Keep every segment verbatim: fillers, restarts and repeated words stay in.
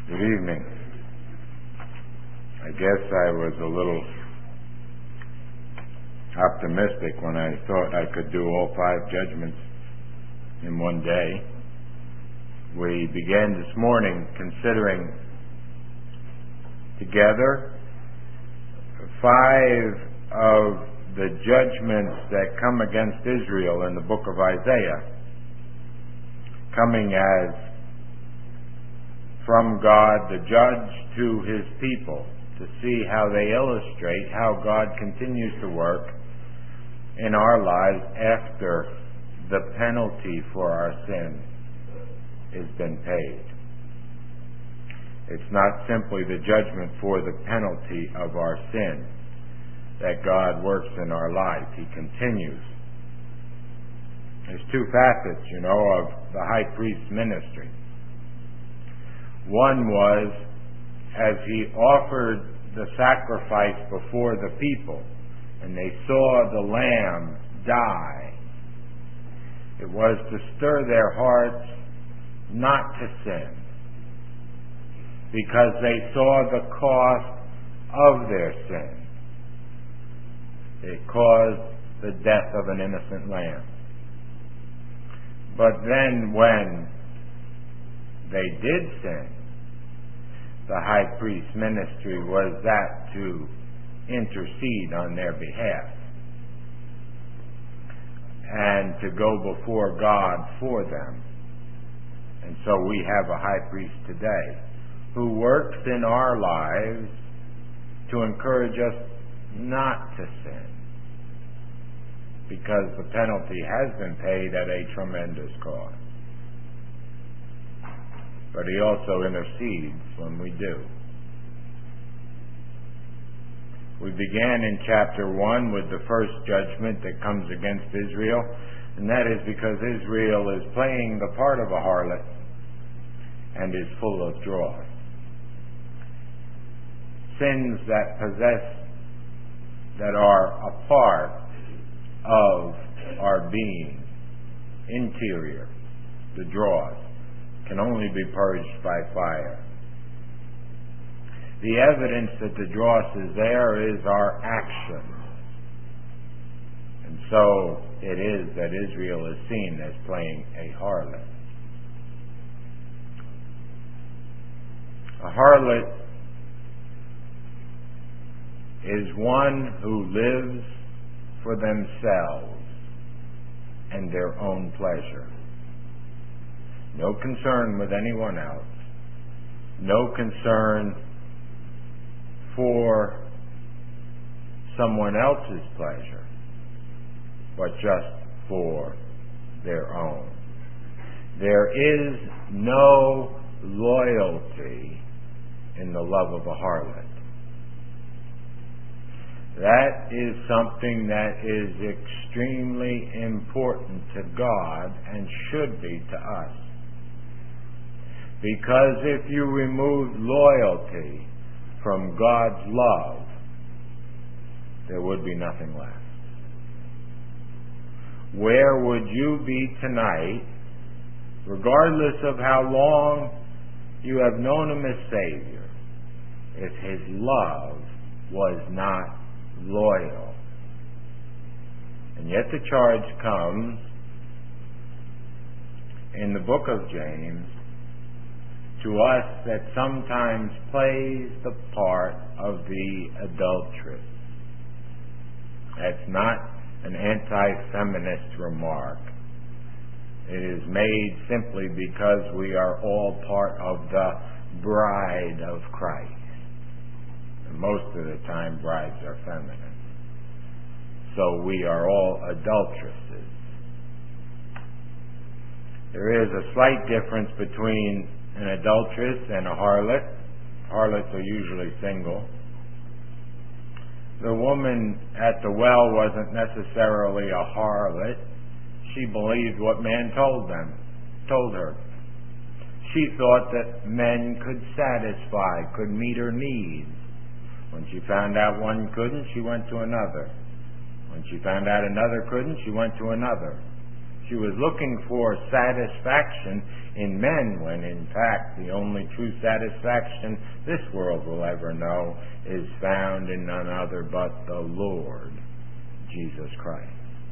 Good evening. I guess I was a little optimistic when I thought I could do all five judgments in one day. We began this morning considering together five of the judgments that come against Israel in the book of Isaiah, coming as from God the judge to his people, to see how they illustrate how God continues to work in our lives after the penalty for our sin has been paid. It's not simply the judgment for the penalty of our sin that God works in our life. He continues. There's two facets, you know, of the high priest's ministry. One was, as he offered the sacrifice before the people, and they saw the lamb die, it was to stir their hearts not to sin, because they saw the cost of their sin. It caused the death of an innocent lamb. But then when they did sin, the high priest's ministry was that to intercede on their behalf and to go before God for them. And so we have a high priest today who works in our lives to encourage us not to sin, because the penalty has been paid at a tremendous cost. But he also intercedes when we do. We began in chapter one with the first judgment that comes against Israel, and that is because Israel is playing the part of a harlot and is full of dross. Sins that possess, that are a part of our being, interior, the dross, can only be purged by fire. The evidence that the dross is there is our actions. And so it is that Israel is seen as playing a harlot. A harlot is one who lives for themselves and their own pleasure. No concern with anyone else. No concern for someone else's pleasure, but just for their own. There is no loyalty in the love of a harlot. That is something that is extremely important to God and should be to us. Because if you remove loyalty from God's love, there would be nothing left. Where would you be tonight, regardless of how long you have known Him as Savior, if His love was not loyal? And yet the charge comes in the book of James to us that sometimes plays the part of the adulteress. That's not an anti-feminist remark. It is made simply because we are all part of the bride of Christ. And most of the time brides are feminine. So we are all adulteresses. There is a slight difference between an adulteress and a harlot. Harlots are usually single. The woman at the well wasn't necessarily a harlot. She believed what man told them, told her. She thought that men could satisfy, could meet her needs. When she found out one couldn't, she went to another. When she found out another couldn't, she went to another. She was looking for satisfaction in men when in fact the only true satisfaction this world will ever know is found in none other but the Lord Jesus Christ.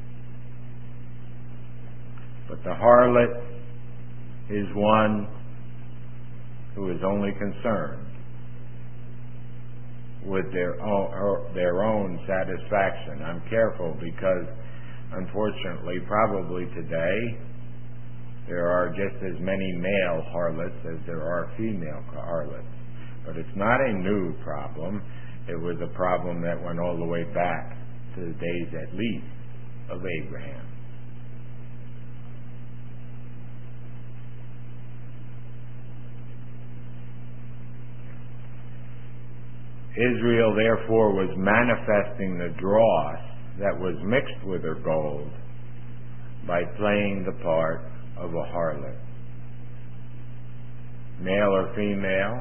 But the harlot is one who is only concerned with their own, their own satisfaction. I'm careful because unfortunately, probably today, there are just as many male harlots as there are female harlots. But it's not a new problem. It was a problem that went all the way back to the days, at least, of Abraham. Israel, therefore, was manifesting the dross that was mixed with her gold by playing the part of a harlot. Male or female,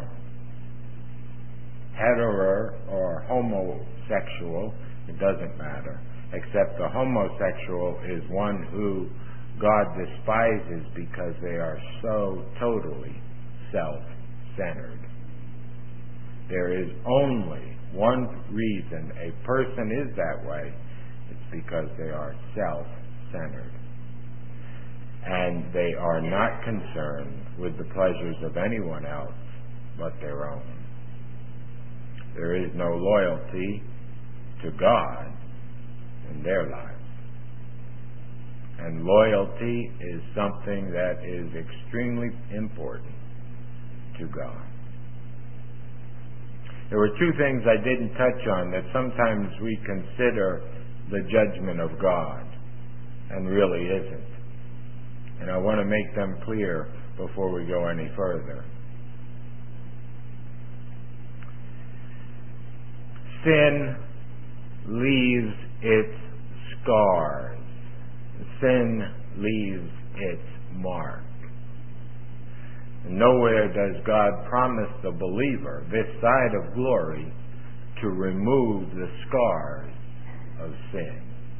hetero or homosexual, it doesn't matter, except the homosexual is one who God despises because they are so totally self-centered. There is only one reason a person is that way. It's because they are self-centered. And they are not concerned with the pleasures of anyone else but their own. There is no loyalty to God in their lives. And loyalty is something that is extremely important to God. There were two things I didn't touch on that sometimes we consider the judgment of God and really isn't. And I want to make them clear before we go any further. Sin leaves its scars. Sin leaves its mark. Nowhere does God promise the believer this side of glory to remove the scars of sin.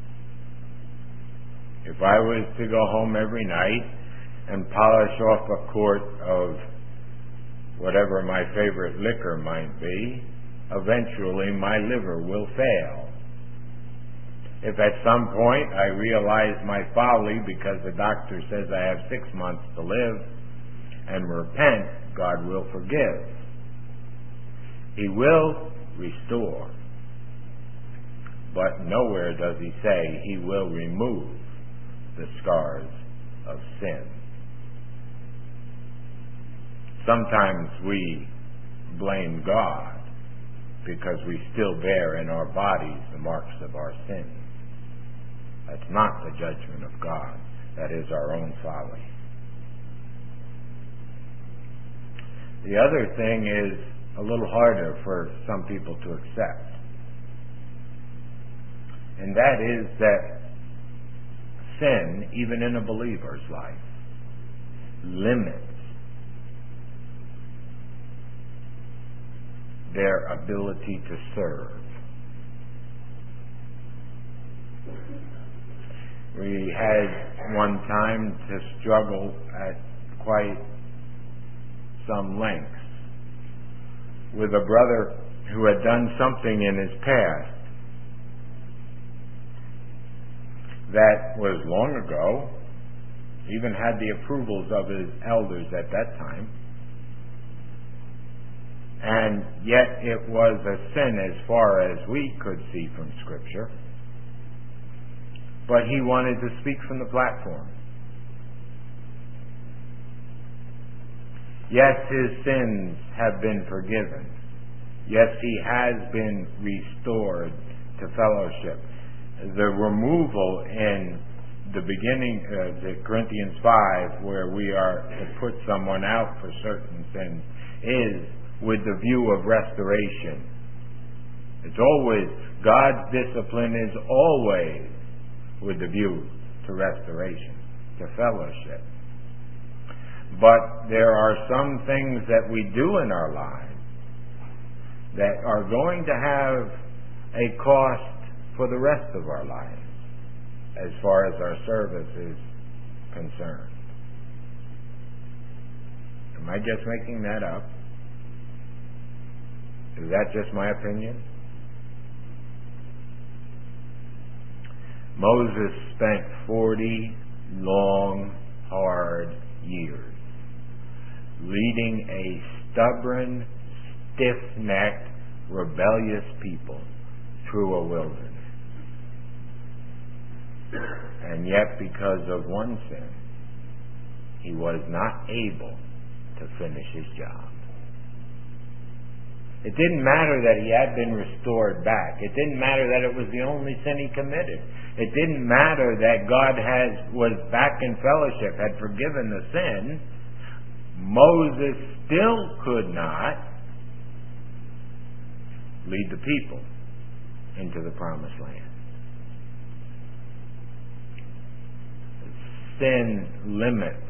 If I was to go home every night and polish off a quart of whatever my favorite liquor might be, eventually my liver will fail. If at some point I realize my folly because the doctor says I have six months to live, and repent, God will forgive. He will restore. But nowhere does he say he will remove the scars of sin. Sometimes we blame God because we still bear in our bodies the marks of our sins. That's not the judgment of God. That is our own folly. The other thing is a little harder for some people to accept. And that is that sin, even in a believer's life, limits their ability to serve. We had one time to struggle at quite some lengths with a brother who had done something in his past that was long ago, even had the approvals of his elders at that time, and yet it was a sin as far as we could see from Scripture. But he wanted to speak from the platform. Yes, his sins have been forgiven. Yes, he has been restored to fellowship. The removal in the beginning of the Corinthians five, where we are to put someone out for certain sins, is with the view of restoration. It's always, God's discipline is always with the view to restoration, to fellowship. But there are some things that we do in our lives that are going to have a cost for the rest of our lives as far as our service is concerned. Am I just making that up? Is that just my opinion? Moses spent forty long, hard years leading a stubborn, stiff-necked, rebellious people through a wilderness. And yet, because of one sin, he was not able to finish his job. It didn't matter that he had been restored back. It didn't matter that it was the only sin he committed. It didn't matter that God has was back in fellowship, had forgiven the sin. Moses still could not lead the people into the promised land. Sin limits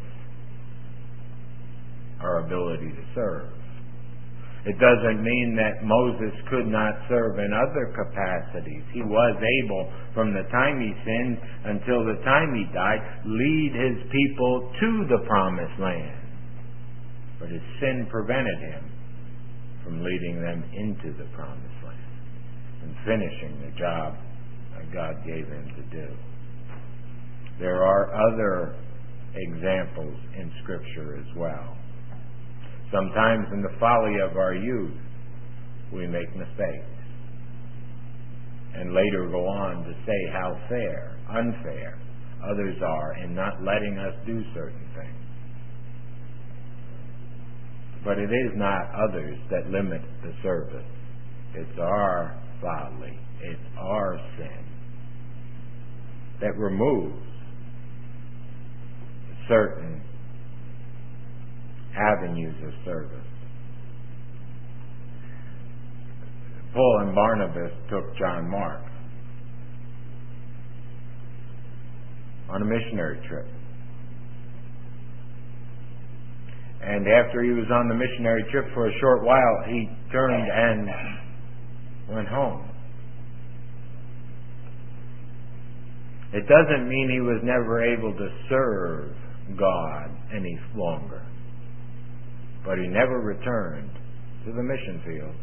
our ability to serve. It doesn't mean that Moses could not serve in other capacities. He was able, from the time he sinned until the time he died, lead his people to the promised land. But his sin prevented him from leading them into the promised land and finishing the job that God gave him to do. There are other examples in Scripture as well. Sometimes in the folly of our youth, we make mistakes and later go on to say how fair, unfair others are in not letting us do certain things. But it is not others that limit the service. It's our folly, it's our sin that removes certain avenues of service. Paul and Barnabas took John Mark on a missionary trip. And after he was on the missionary trip for a short while, he turned and went home. It doesn't mean he was never able to serve God any longer. But he never returned to the mission field.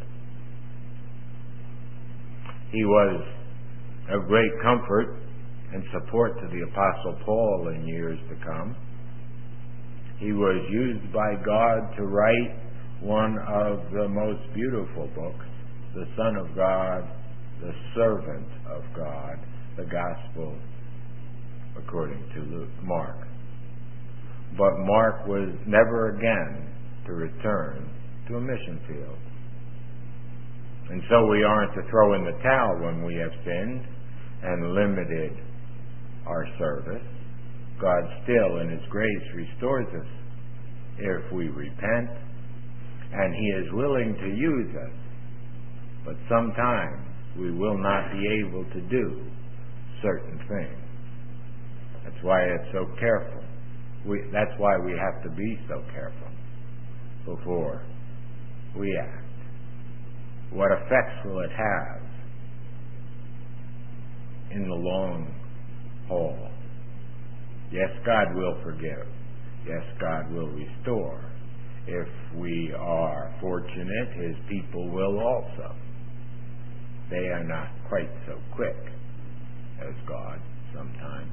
He was of great comfort and support to the Apostle Paul in years to come. He was used by God to write one of the most beautiful books, the Son of God, the Servant of God, the Gospel according to Luke, Mark. But Mark was never again to return to a mission field. And so we aren't to throw in the towel when we have sinned and limited our service. God still, in His grace, restores us if we repent, and He is willing to use us. But sometimes we will not be able to do certain things. That's why it's so careful. We, that's why we have to be so careful before we act. What effects will it have in the long haul? Yes, God will forgive. Yes, God will restore. If we are fortunate, His people will also. They are not quite so quick as God sometimes.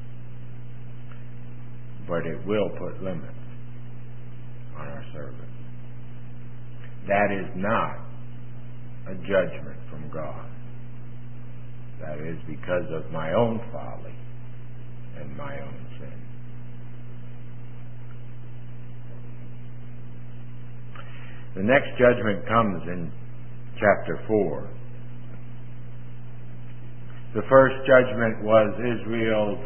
But it will put limits on our service. That is not a judgment from God. That is because of my own folly and my own sin. The next judgment comes in chapter four. The first judgment was Israel's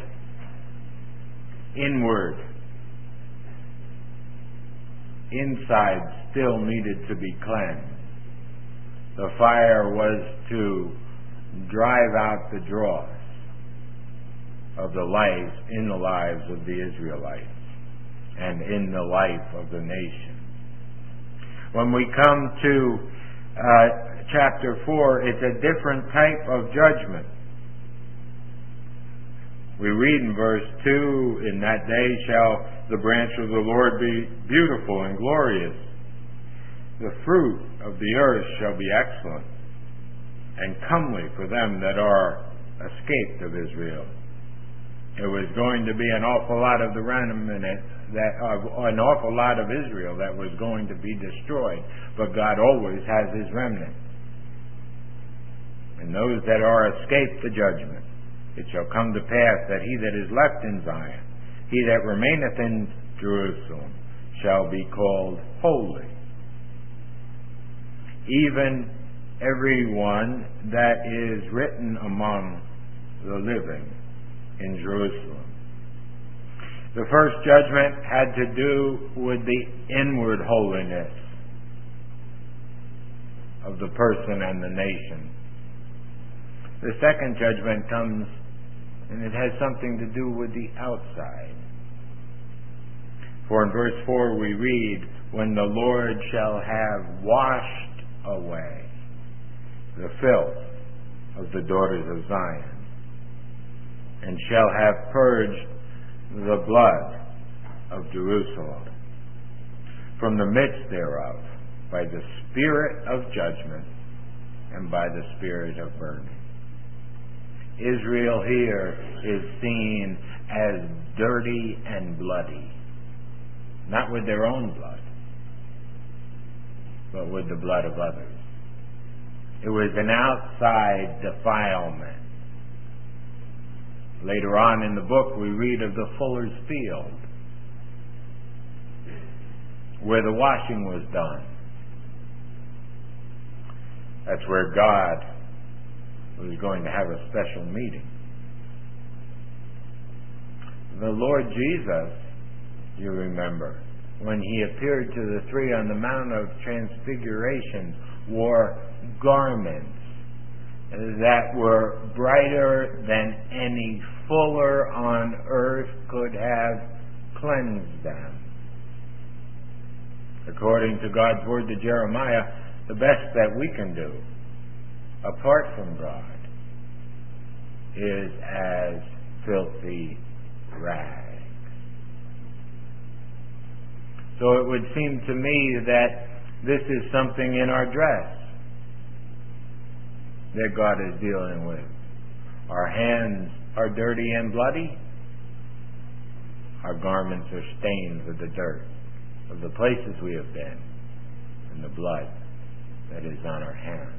inward. Inside still needed to be cleansed. The fire was to drive out the dross of the life in the lives of the Israelites and in the life of the nation. When we come to uh, chapter four, it's a different type of judgment. We read in verse two, in that day shall the branch of the Lord be beautiful and glorious. The fruit of the earth shall be excellent and comely for them that are escaped of Israel. It was going to be an awful lot of the remnant, that uh, an awful lot of Israel that was going to be destroyed, but God always has his remnant. And those that are escaped the judgment, it shall come to pass that he that is left in Zion, he that remaineth in Jerusalem, shall be called holy. Even everyone that is written among the living in Jerusalem. The first judgment had to do with the inward holiness of the person and the nation. The second judgment comes, and it has something to do with the outside. For in verse four we read, when the Lord shall have washed away the filth of the daughters of Zion, and shall have purged the blood of Jerusalem from the midst thereof by the spirit of judgment and by the spirit of burning. Israel here is seen as dirty and bloody, not with their own blood, but with the blood of others. It was an outside defilement. Later on in the book we read of the fuller's field, where the washing was done. That's where God was going to have a special meeting. The Lord Jesus, you remember, when he appeared to the three on the Mount of Transfiguration, wore garments that were brighter than any fuller on earth could have cleansed them. According to God's word to Jeremiah, the best that we can do apart from God is as filthy rags. So it would seem to me that this is something in our dress that God is dealing with. Our hands are dirty and bloody. Our garments are stained with the dirt of the places we have been and the blood that is on our hands.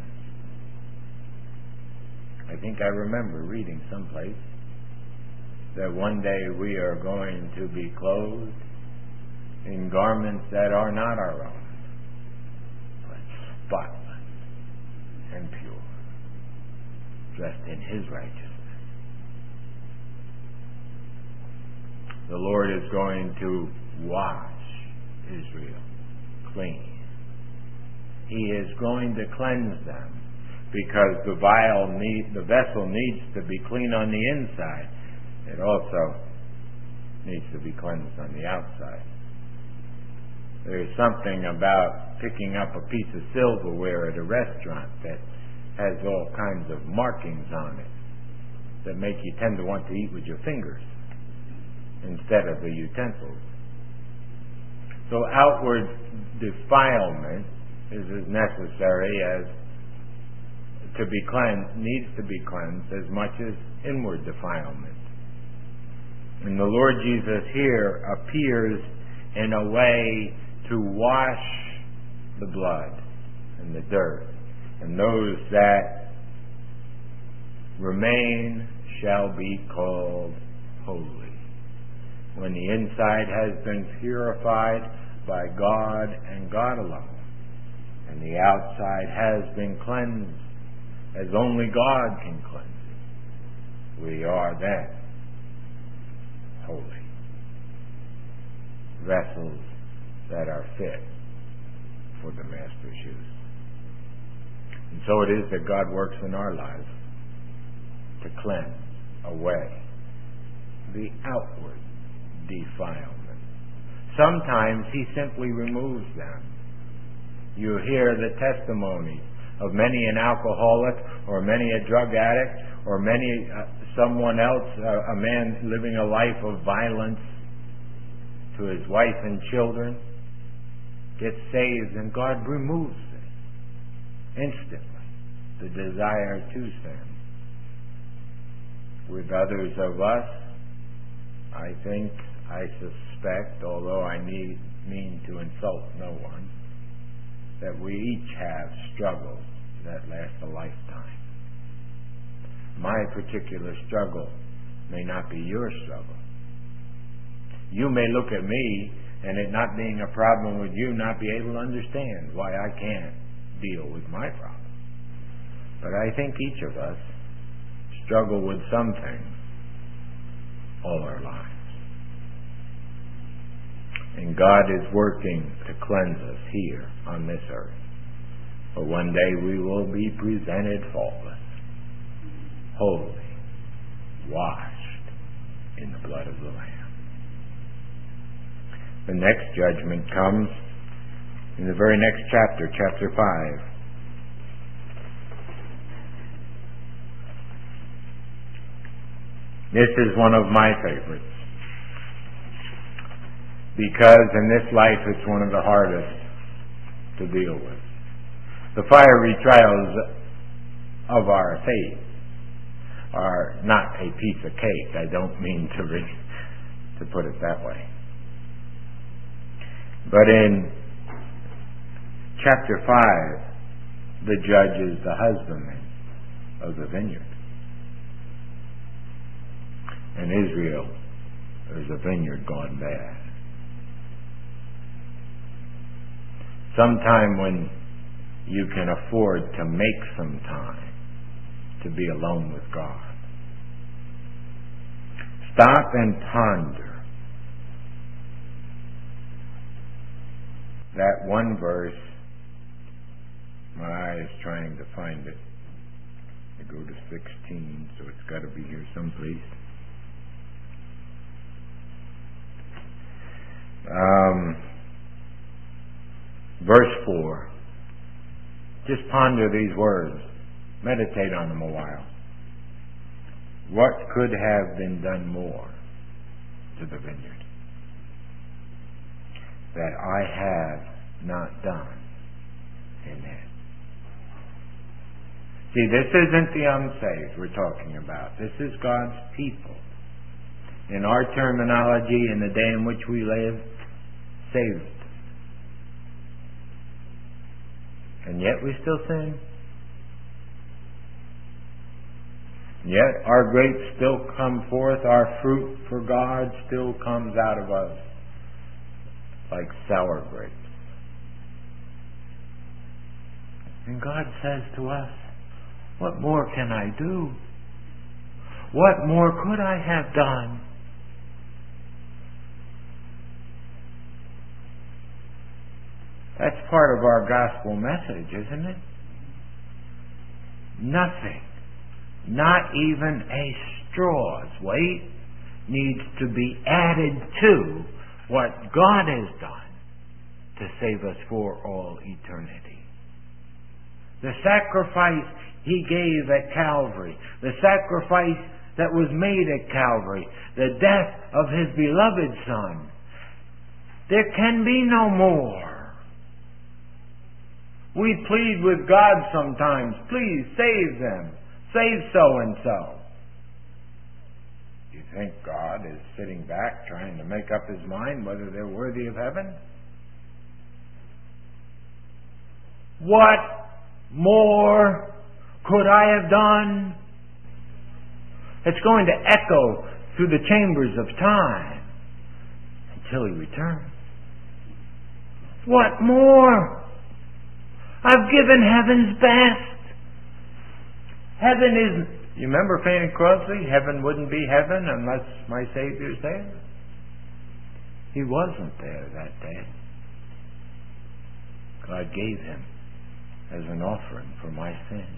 I think I remember reading someplace that one day we are going to be clothed in garments that are not our own, but spotless and pure, dressed in his righteousness. The Lord is going to wash Israel clean. He is going to cleanse them, because the vial need, the vessel needs to be clean on the inside. It also needs to be cleansed on the outside. There is something about picking up a piece of silverware at a restaurant that has all kinds of markings on it that make you tend to want to eat with your fingers instead of the utensils. So outward defilement is as necessary as to be cleansed, needs to be cleansed as much as inward defilement. And the Lord Jesus here appears in a way to wash the blood and the dirt, and those that remain shall be called holy. When the inside has been purified by God and God alone, and the outside has been cleansed as only God can cleanse it, we are then holy. Vessels that are fit for the Master's use. And so it is that God works in our lives to cleanse away the outward defilement. Sometimes he simply removes them. You hear the testimonies of many an alcoholic or many a drug addict or many uh, someone else, a, a man living a life of violence to his wife and children, gets saved, and God removes it instantly, the desire to sin. With others of us, I think, I suspect, although I need mean to insult no one, that we each have struggles that last a lifetime. My particular struggle may not be your struggle. You may look at me and it not being a problem with you, not be able to understand why I can't deal with my problem. But I think each of us struggle with something all our lives. And God is working to cleanse us here on this earth. For one day we will be presented faultless, holy, washed in the blood of the Lamb. The next judgment comes in the very next chapter, chapter five. This is one of my favorites, because in this life it's one of the hardest to deal with. The fiery trials of our faith are not a piece of cake. I don't mean to re- to put it that way. But in chapter five, the judge is the husbandman of the vineyard. In Israel, there's a vineyard gone bad. Sometime when you can afford to make some time to be alone with God, stop and ponder that one verse. My eye is trying to find it. I go to sixteen, so it's got to be here someplace. Um, verse four. Just ponder these words. Meditate on them a while. What could have been done more to the vineyard that I have not done in it? See, this isn't the unsaved we're talking about. This is God's people. In our terminology, in the day in which we live, saved. And yet we still sin. Yet our grapes still come forth, our fruit for God still comes out of us like sour grapes. And God says to us, what more can I do? What more could I have done? That's part of our gospel message, isn't it? Nothing, not even a straw's weight, needs to be added to what God has done to save us for all eternity. The sacrifice He gave at Calvary, the sacrifice that was made at Calvary, the death of His beloved Son, there can be no more. We plead with God sometimes, please save them, save so-and-so. Do you think God is sitting back trying to make up His mind whether they're worthy of heaven? What more could I have done? It's going to echo through the chambers of time until He returns. What more? I've given heaven's best. Heaven isn't... You remember Fanny Crosby? Heaven wouldn't be heaven unless my Savior's there. He wasn't there that day. God gave Him as an offering for my sins.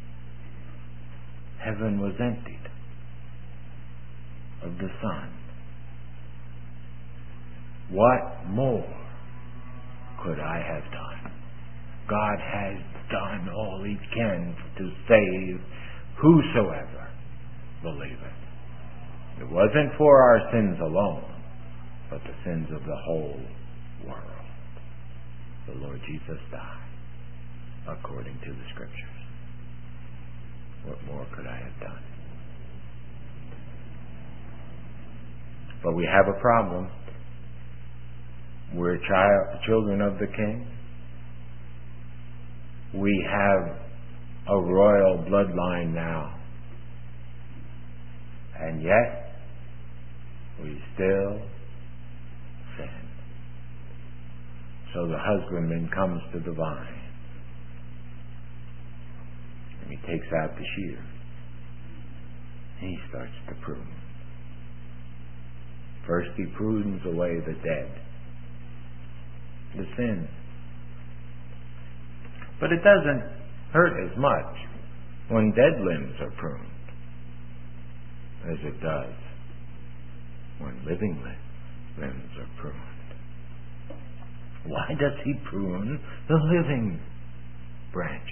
Heaven was emptied of the Son. What more could I have done? God has done all He can to save whosoever believeth. It wasn't for our sins alone, but the sins of the whole world. The Lord Jesus died according to the Scriptures. What more could I have done? But we have a problem. We're child, children of the King. We have a royal bloodline now. And yet, we still sin. So the husbandman comes to the vine. And he takes out the shears. And he starts to prune. First he prunes away the dead, the sin. But it doesn't hurt as much when dead limbs are pruned as it does when living limbs are pruned. Why does he prune the living branches?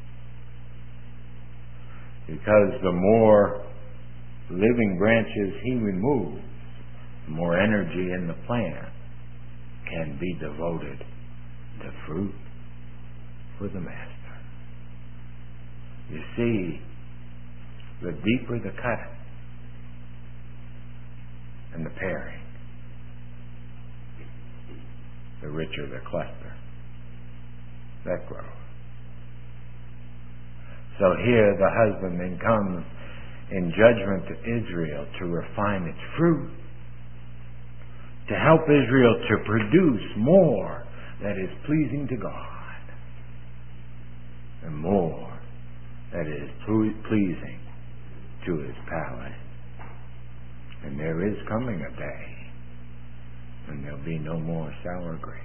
Because the more living branches he removes, the more energy in the plant can be devoted to fruit for the Master. You see, the deeper the cut and the paring, the richer the cluster that grows. So here the husbandman comes in judgment to Israel to refine its fruit, to help Israel to produce more that is pleasing to God and more that is pleasing to His palate. And there is coming a day when there'll be no more sour grapes,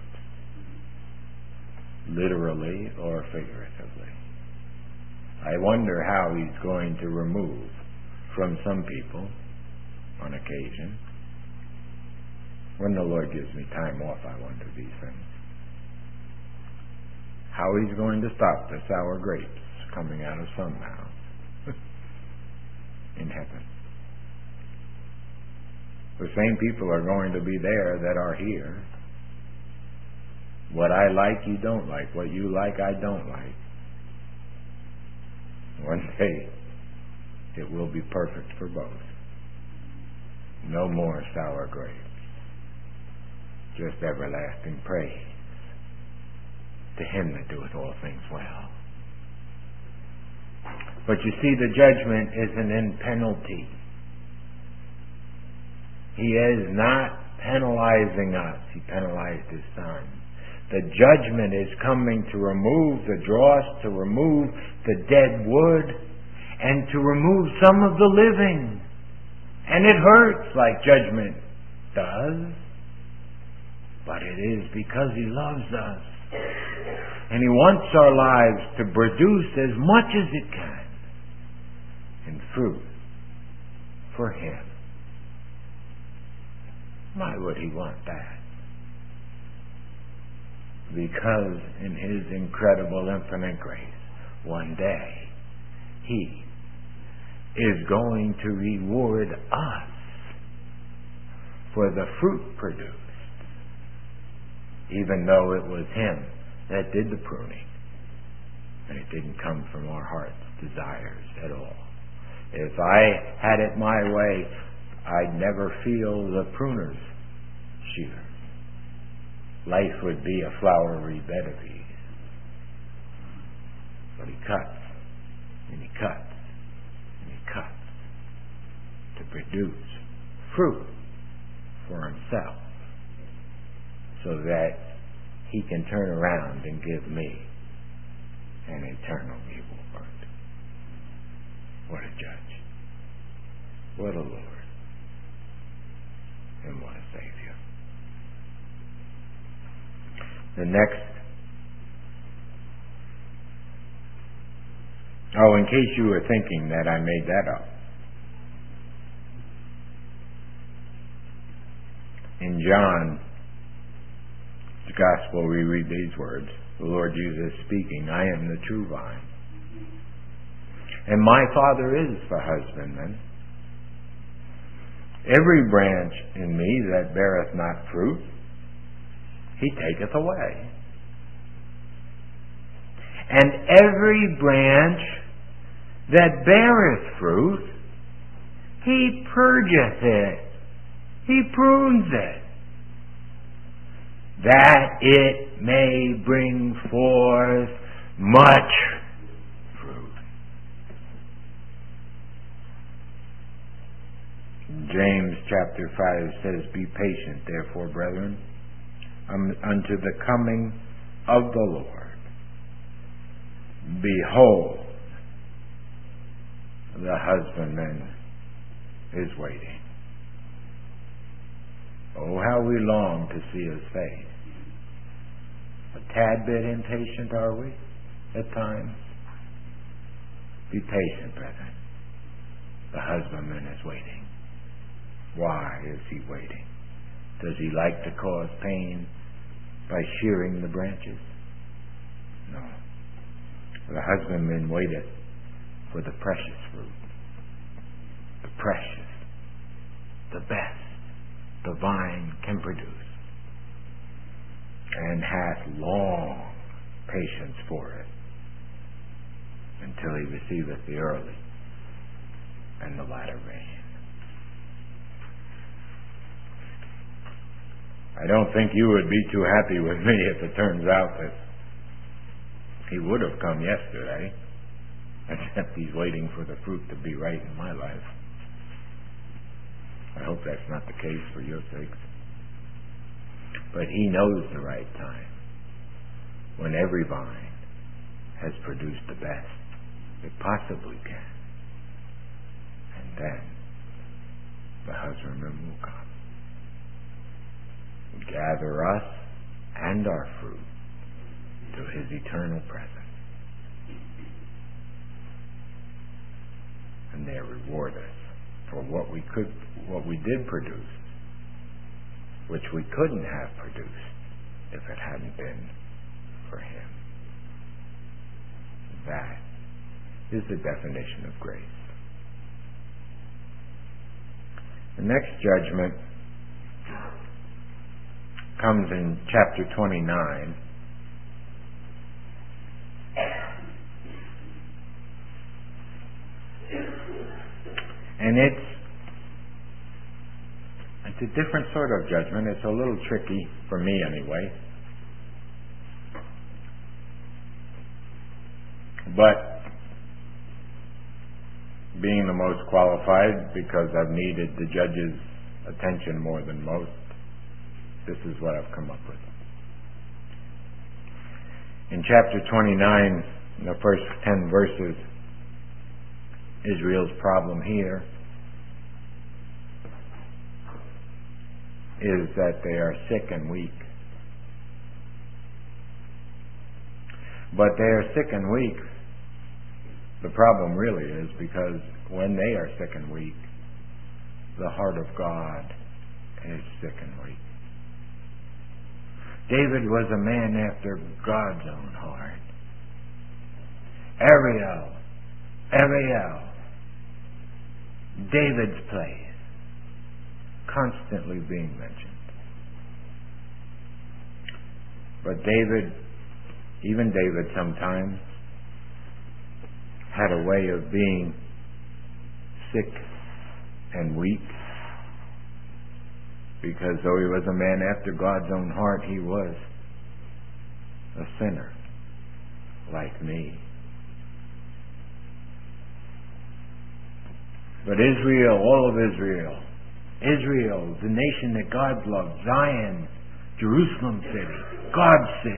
literally or figuratively. I wonder how He's going to remove from some people on occasion. When the Lord gives me time off, I wonder these things. How He's going to stop the sour grapes coming out of some mouths in heaven. The same people are going to be there that are here. What I like, you don't like. What you like, I don't like. One day, it will be perfect for both. No more sour grapes. Just everlasting praise to Him that doeth all things well. But you see, the judgment isn't in penalty. He is not penalizing us. He penalized His Son. The judgment is coming to remove the dross, to remove the dead wood, and to remove some of the living. And it hurts like judgment does. But it is because He loves us. And He wants our lives to produce as much as it can in fruit for Him. Why would He want that? Because in His incredible infinite grace, one day He is going to reward us for the fruit produced, even though it was Him that did the pruning, and it didn't come from our heart's desires at all. If I had it my way, I'd never feel the pruner's shears. Life would be a flowery bed of ease. But He cuts, and He cuts, and He cuts to produce fruit for Himself, so that He can turn around and give me an eternal reward. What a judge. What a Lord. And what a Savior. The next, oh, in case you were thinking that I made that up, in John's Gospel we read these words, the Lord Jesus speaking, I am the true vine, and my Father is the husbandman. Every branch in me that beareth not fruit, he taketh away. And every branch that beareth fruit, he purgeth it. He prunes it, that it may bring forth much fruit. James chapter five says, Be patient, therefore, brethren, um, unto the coming of the Lord. Behold, the husbandman is waiting. Oh, how we long to see his face. A tad bit impatient, are we, at times? Be patient, brethren. The husbandman is waiting. Why is he waiting? Does he like to cause pain by shearing the branches? No. The husbandman waiteth for the precious fruit. The precious. The best the vine can produce, and hath long patience for it, until he receiveth the early and the latter rain. I don't think you would be too happy with me if it turns out that he would have come yesterday, except he's waiting for the fruit to be right in my life. I hope that's not the case for your sakes. But he knows the right time, when every vine has produced the best it possibly can. And then the husbandman will come, gather us and our fruit to his eternal presence, and there reward us for what we could, what we did produce, which we couldn't have produced if it hadn't been for him. That is the definition of grace. The next judgment comes in chapter twenty-nine. And it's it's a different sort of judgment. It's a little tricky, for me anyway. But being the most qualified, because I've needed the judge's attention more than most, this is what I've come up with. In chapter twenty-nine, in the first ten verses, Israel's problem here is that they are sick and weak. But they are sick and weak. The problem really is because when they are sick and weak, the heart of God is sick and weak. David was a man after God's own heart. Ariel, Ariel, David's place, constantly being mentioned. But David, even David sometimes, had a way of being sick and weak, because though he was a man after God's own heart, he was a sinner like me. But Israel, all of Israel, Israel, the nation that God loved, Zion, Jerusalem city, God's city,